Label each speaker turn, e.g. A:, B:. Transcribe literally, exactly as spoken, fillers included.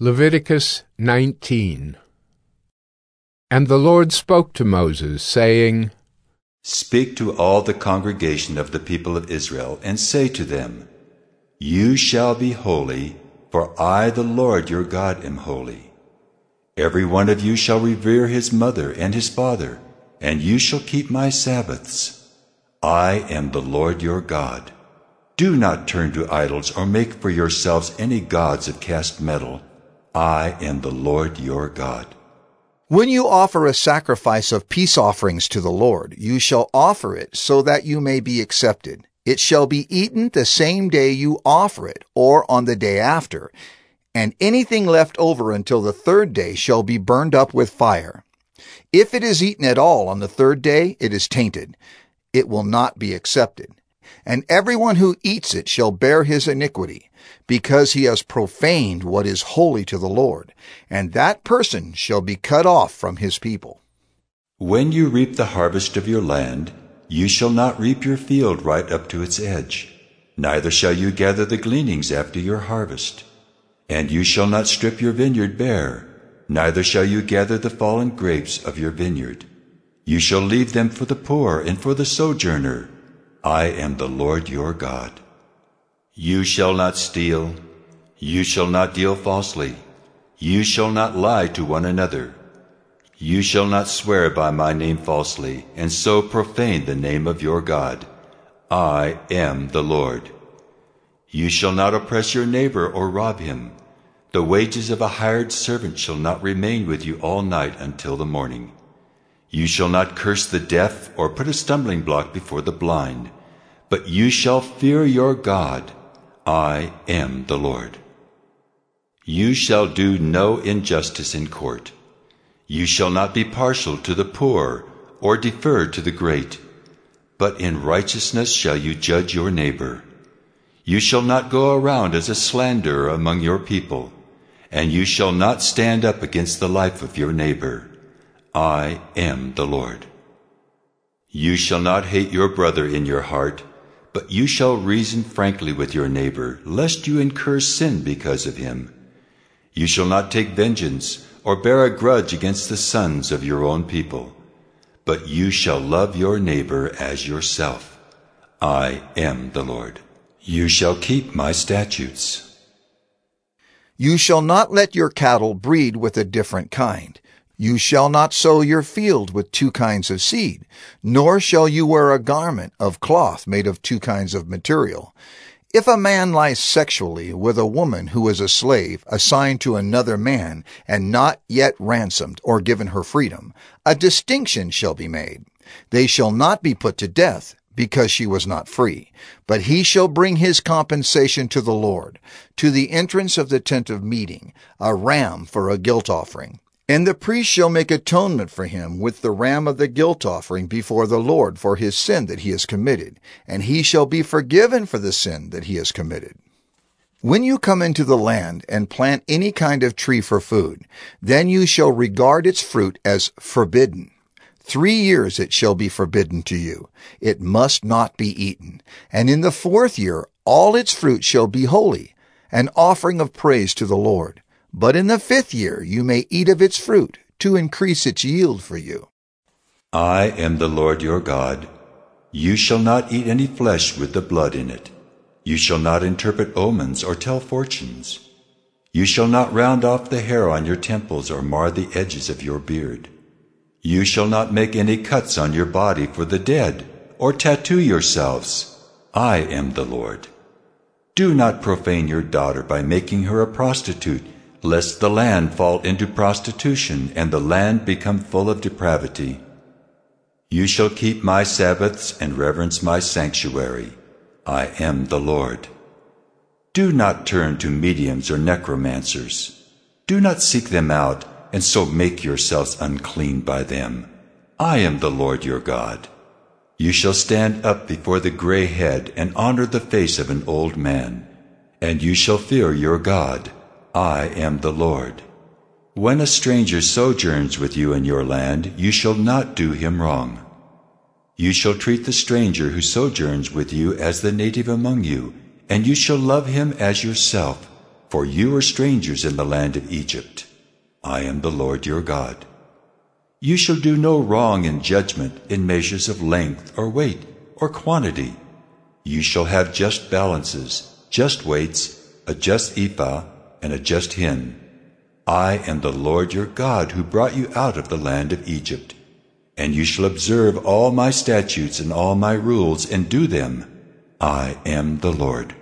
A: Leviticus nineteen. And the Lord spoke to Moses, saying,
B: Speak to all the congregation of the people of Israel, and say to them, You shall be holy, for I, the Lord your God, am holy. Every one of you shall revere his mother and his father, and you shall keep my Sabbaths. I am the Lord your God. Do not turn to idols or make for yourselves any gods of cast metal. I am the Lord your God.
C: When you offer a sacrifice of peace offerings to the Lord, you shall offer it so that you may be accepted. It shall be eaten the same day you offer it, or on the day after, and anything left over until the third day shall be burned up with fire. If it is eaten at all on the third day, it is tainted. It will not be accepted. And everyone who eats it shall bear his iniquity, because he has profaned what is holy to the Lord, and that person shall be cut off from his people.
B: When you reap the harvest of your land, you shall not reap your field right up to its edge, neither shall you gather the gleanings after your harvest. And you shall not strip your vineyard bare, neither shall you gather the fallen grapes of your vineyard. You shall leave them for the poor and for the sojourner. I am the Lord your God. You shall not steal. You shall not deal falsely. You shall not lie to one another. You shall not swear by my name falsely, and so profane the name of your God. I am the Lord. You shall not oppress your neighbor or rob him. The wages of a hired servant shall not remain with you all night until the morning. You shall not curse the deaf or put a stumbling block before the blind, but you shall fear your God. I am the Lord. You shall do no injustice in court. You shall not be partial to the poor or defer to the great, but in righteousness shall you judge your neighbor. You shall not go around as a slanderer among your people, and you shall not stand up against the life of your neighbor. I am the Lord. You shall not hate your brother in your heart, but you shall reason frankly with your neighbor, lest you incur sin because of him. You shall not take vengeance or bear a grudge against the sons of your own people, but you shall love your neighbor as yourself. I am the Lord. You shall keep my statutes.
C: You shall not let your cattle breed with a different kind. You shall not sow your field with two kinds of seed, nor shall you wear a garment of cloth made of two kinds of material. If a man lies sexually with a woman who is a slave assigned to another man and not yet ransomed or given her freedom, a distinction shall be made. They shall not be put to death, because she was not free, but he shall bring his compensation to the Lord, to the entrance of the tent of meeting, a ram for a guilt offering. And the priest shall make atonement for him with the ram of the guilt offering before the Lord for his sin that he has committed, and he shall be forgiven for the sin that he has committed. When you come into the land and plant any kind of tree for food, then you shall regard its fruit as forbidden. Three years it shall be forbidden to you. It must not be eaten. And in the fourth year all its fruit shall be holy, an offering of praise to the Lord. But in the fifth year you may eat of its fruit, to increase its yield for you.
B: I am the Lord your God. You shall not eat any flesh with the blood in it. You shall not interpret omens or tell fortunes. You shall not round off the hair on your temples or mar the edges of your beard. You shall not make any cuts on your body for the dead, or tattoo yourselves. I am the Lord. Do not profane your daughter by making her a prostitute, lest the land fall into prostitution and the land become full of depravity. You shall keep my Sabbaths and reverence my sanctuary. I am the Lord. Do not turn to mediums or necromancers. Do not seek them out, and so make yourselves unclean by them. I am the Lord your God. You shall stand up before the gray head and honor the face of an old man, and you shall fear your God. I am the Lord. When a stranger sojourns with you in your land, you shall not do him wrong. You shall treat the stranger who sojourns with you as the native among you, and you shall love him as yourself, for you are strangers in the land of Egypt. I am the Lord your God. You shall do no wrong in judgment in measures of length or weight or quantity. You shall have just balances, just weights, a just ephah, and a just hin. I am the Lord your God who brought you out of the land of Egypt. And you shall observe all my statutes and all my rules and do them. I am the Lord.